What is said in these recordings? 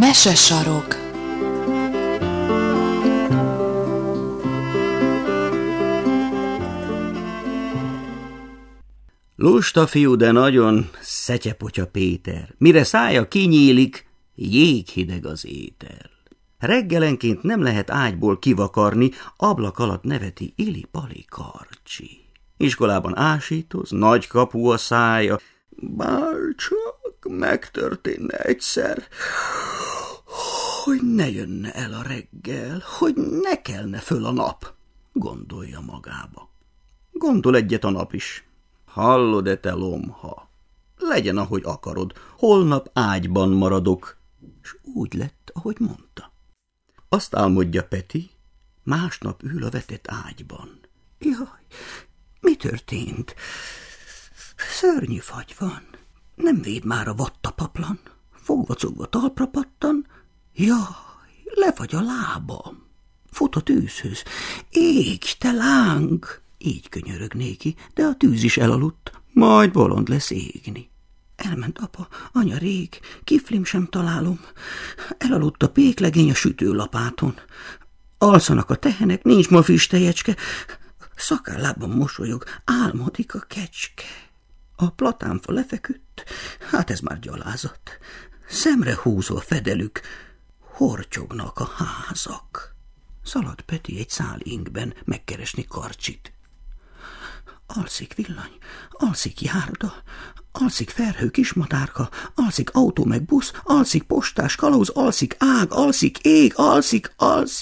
Mesesarok. Lusta fiú, de nagyon Szetyepotya Péter. Mire szája kinyílik, jéghideg az étel. Reggelenként nem lehet ágyból kivakarni, ablak alatt neveti Ili-Pali Karcsi. Iskolában ásítoz, nagy kapu a szája. Bárcsak megtörténne egyszer, hogy ne jönne el a reggel, hogy ne kelne föl a nap, gondolja magába. Gondol egyet a nap is. Hallod-e, te lomha? Legyen, ahogy akarod, holnap ágyban maradok. És úgy lett, ahogy mondta. Azt álmodja Peti, másnap ül a vetett ágyban. Jaj, mi történt? Szörnyű fagy van. Nem véd már a vattapaplan. Fogva-cogva talpra pattan. Jaj, lefagy a lábam. Fut a tűzhöz. Ég, te láng! Így könyörög néki, de a tűz is elaludt, majd bolond lesz égni. Elment apa, anya rég, kiflim sem találom. Elaludt a péklegény a sütőlapáton. Alszanak a tehenek, nincs ma füstejecske. Szakállábban mosolyog, álmodik a kecske. A platánfa lefeküdt, hát ez már gyalázat. Szemre húzó a fedelük, hortyognak a házak. Szalad Peti egy szál ingben megkeresni Karcsit. Alszik villany, alszik járda, alszik ferhő kismadárka, alszik autó meg busz, alszik postás kalauz, alszik ág, alszik ég, alszik.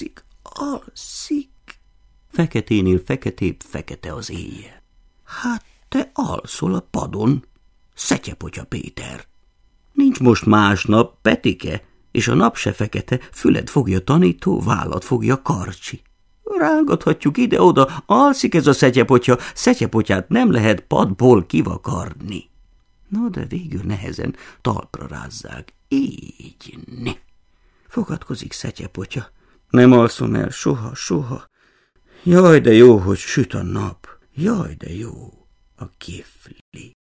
Feketénél feketébb fekete az éjjel. Hát te alszol a padon, Szetyepotya Péter. Nincs most másnap, Petike, és a nap se fekete, füled fogja tanító, vállat fogja Karcsi. Rángathatjuk ide-oda, alszik ez a Szetyepotya, Szetyepotyát nem lehet padból kivakarni. No, de végül nehezen talpra rázzák. Így, ne. Fogadkozik Szetyepotya. Nem alszom el soha. Jaj, de jó, hogy süt a nap. Jaj, de jó a kifli.